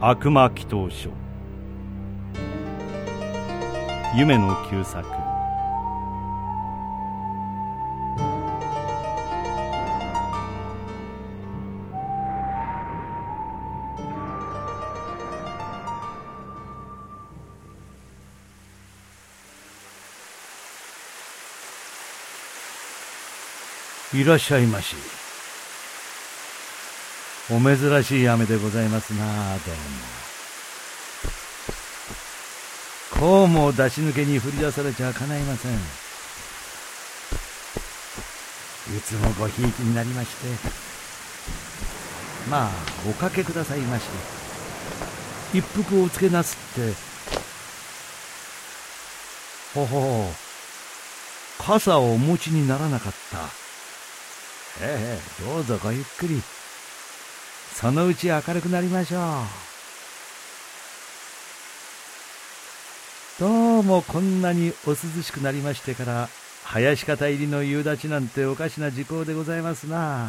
悪魔祈祷書。夢の旧作。いらっしゃいまし。お珍しい雨でございますな。どうも。こうも出し抜けに降り出されちゃかないません。いつもごひいきになりまして、まあおかけくださいまし。一服おつけなすって。ほほう、傘をお持ちにならなかった。どうぞごゆっくり。そのうち明るくなりましょう。どうもこんなにお涼しくなりましてから林方入りの夕立なんておかしな時効でございますな。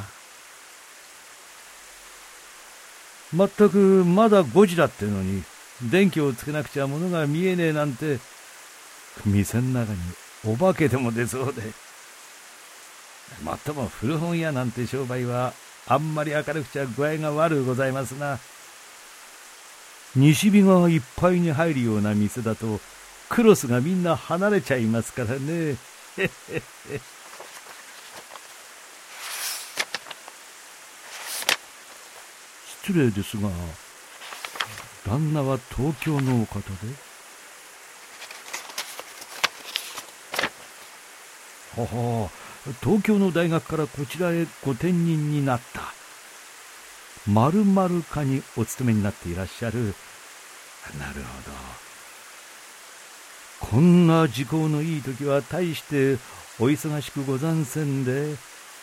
まったくまだ5時だってのに電気をつけなくちゃ物が見えねえなんて、店の中にお化けでも出そうで。もっとも古本屋なんて商売はあんまり明るくちゃ具合が悪うございますな。西日がいっぱいに入るような店だとクロスがみんな離れちゃいますからね。失礼ですが、旦那は東京のお方で？ほほう、東京の大学からこちらへご転任になった。〇〇課にお勤めになっていらっしゃる。なるほど。こんな時効のいい時は大してお忙しくござんせんで。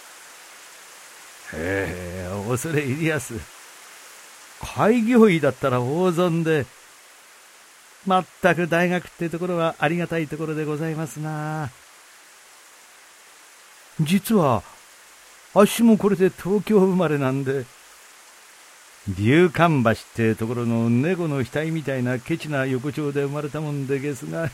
恐れ入りやす。開業医だったら大損で。まったく大学ってところはありがたいところでございますな。実はあっしもこれで東京生まれなんで、竜関橋ってところの猫の額みたいなケチな横丁で生まれたもんでげすが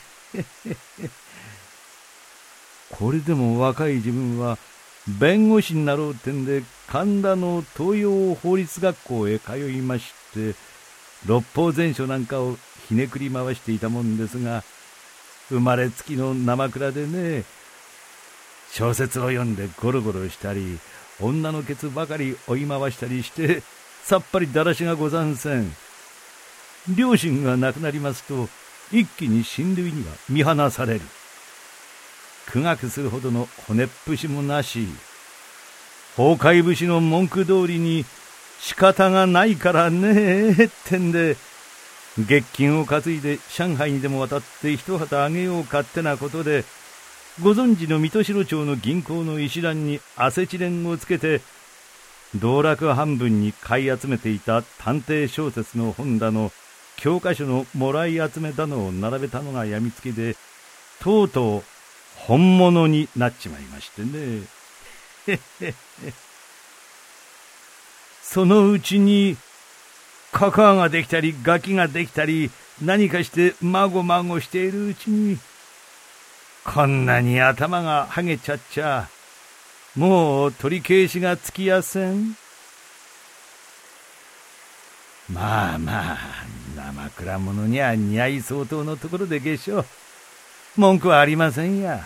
これでも若い自分は弁護士になろうってんで神田の東洋法律学校へ通いまして、六法全書なんかをひねくり回していたもんですが、生まれつきの生蔵でね、小説を読んでゴロゴロしたり、女のケツばかり追い回したりしてさっぱりだらしがござんせん。両親が亡くなりますと一気に親類には見放される。苦学するほどの骨っぷしもなし、崩壊節の文句通りに仕方がないからねえってんで、月金を担いで上海にでも渡って一旗あげようかってなことで、ご存知の水戸代町の銀行の石段にアセチレンをつけて、道楽半分に買い集めていた探偵小説の本だの教科書のもらい集めだのを並べたのがやみつきで、とうとう本物になっちまいましてね。そのうちにカカアができたりガキができたり何かしてまごまごしているうちに、こんなに頭がはげちゃっちゃもう取り返しがつきやせん。まあまあ生蔵者には似合い相当のところでげしょう。文句はありませんや。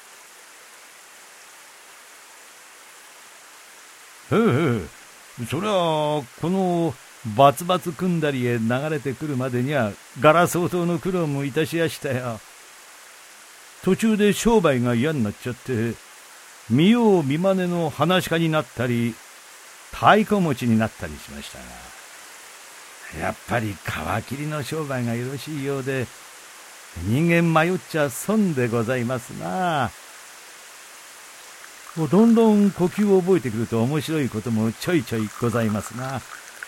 そりゃこのバツバツ組んだりへ流れてくるまでには柄相当の苦労もいたしやしたよ。途中で商売が嫌になっちゃって見よう見まねの話し家になったり太鼓持ちになったりしましたが、やっぱり皮切りの商売がよろしいようで、人間迷っちゃ損でございますな。どんどん呼吸を覚えてくると面白いこともちょいちょいございますな。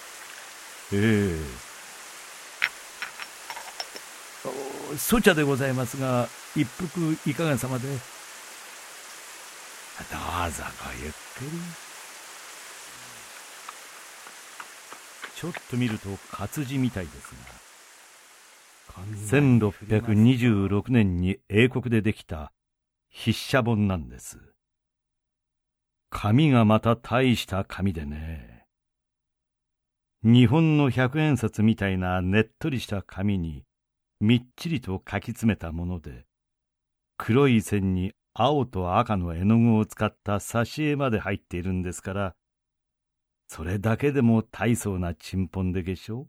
粗茶でございますが、一服いかがさまで？どうぞごゆっくり。 ちょっと見ると活字みたいですが、1626年に英国でできた筆写本なんです。紙がまた大した紙でね、日本の100円札みたいなねっとりした紙にみっちりと書き詰めたもので、黒い線に青と赤の絵の具を使った挿絵まで入っているんですから、それだけでも大層な珍本でげしょ。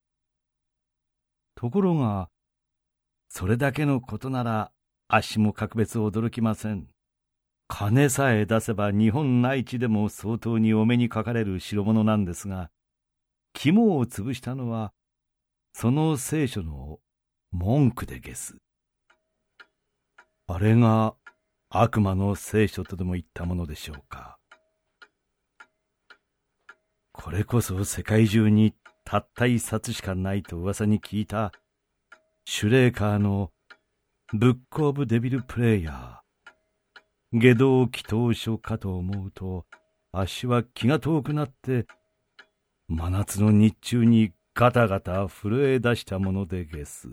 ところが、それだけのことならあっしも格別驚きません。金さえ出せば日本内地でも相当にお目にかかれる代物なんですが、肝を潰したのはその聖書の文句でげす。あれが悪魔の聖書とでも言ったものでしょうか。これこそ世界中にたった一冊しかないと噂に聞いたシュレーカーのブック・オブ・デビル・プレイヤー、下道祈祷書かと思うと、あっしは気が遠くなって真夏の日中にガタガタ震え出したものでげす。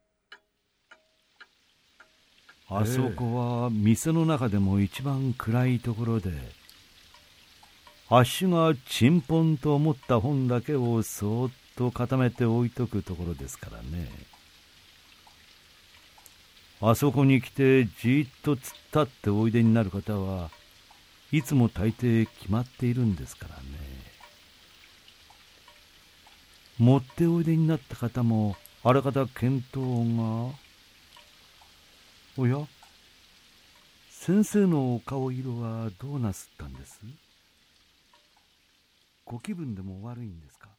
あそこは店の中でも一番暗いところで、あっしが珍本と思った本だけをそーっと固めて置いとくところですからね。あそこに来てじっと突っ立っておいでになる方はいつも大抵決まっているんですからね。持っておいでになった方もあらかた見当が。おや、先生のお顔色はどうなすったんです？ご気分でも悪いんですか？